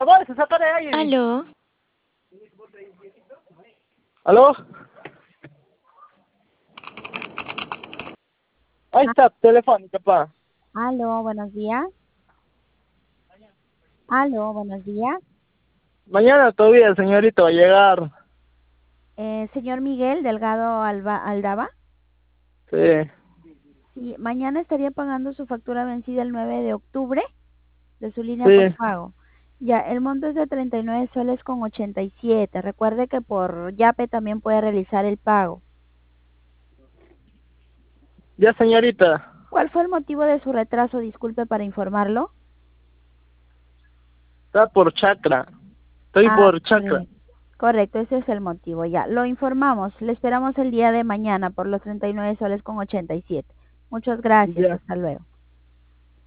bolsa, saca de ahí. Aló. ¿Aló? Ahí está, telefónica, pa. Aló, buenos días. Aló, buenos días. Mañana todavía, señorita, va a llegar. Señor Miguel Delgado Aldaba. Sí, Sí, mañana estaría pagando su factura vencida el 9 de octubre de su línea sí. postpago. Ya, el monto es de 39 soles con 87. Recuerde que por Yape también puede realizar el pago. Ya, señorita. ¿Cuál fue el motivo de su retraso? Disculpe para informarlo. Está por Chacra. Estoy Ah, por Chacra. correcto. Correcto, ese es el motivo. Ya, lo informamos. Le esperamos el día de mañana por los 39 soles con 87. Muchas gracias. Ya. Hasta luego.